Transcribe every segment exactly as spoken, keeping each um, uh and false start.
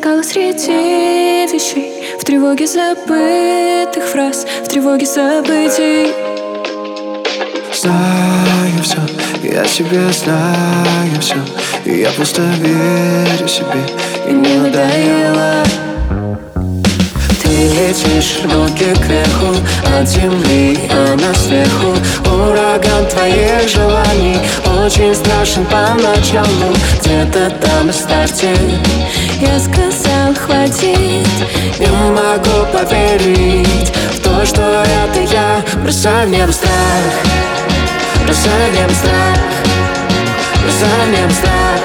искала среди вещей, в тревоге забытых фраз, в тревоге событий. Знаю все, я себе знаю все, и я просто верю себе, и не надоело. Ты летишь ноги кверху, от земли она сверху. Ураган твоих желаний очень страшен поначалу. Где-то там на старте Я сказал, хватит. не могу поверить в то, что это я. Бросай в небо страх, бросай в небо страх, бросай в небо страх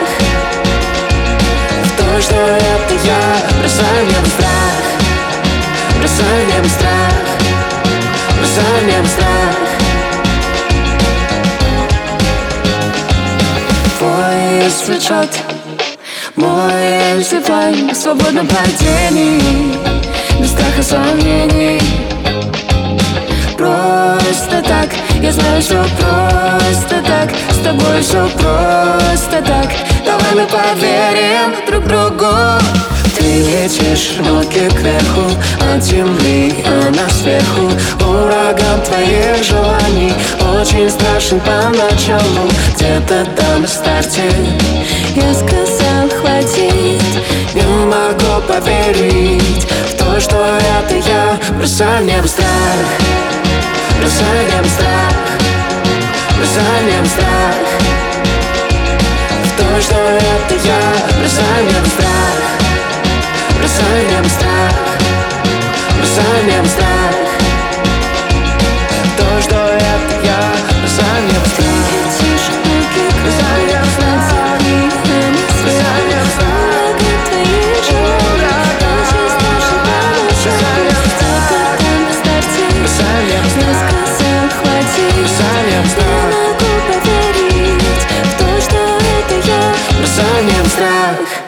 в то, что это я. Бросай в небо страх, бросай в небо страх, бросай в небо страх. Твой свечет, мой эльфивай на свободном падении, без страха сомнений. Просто так, я знаю, все просто так. С тобой все просто так. Давай мы поверим друг другу. Ты летишь ноги кверху, от земли она сверху. Ураган твоих желаний очень страшен поначалу. Где-то там на старте Я сказал, хватит. не могу поверить в то, что это я. Бросай в небо страх, бросай в небо страх, бросай в небо страх в то, что это я. Бросай в небо страх, бросай в небо страх, бросай в небо страх в то, что это я. Бросай в небо страх, бросай в небо страх, бросай в небо страх. Страх.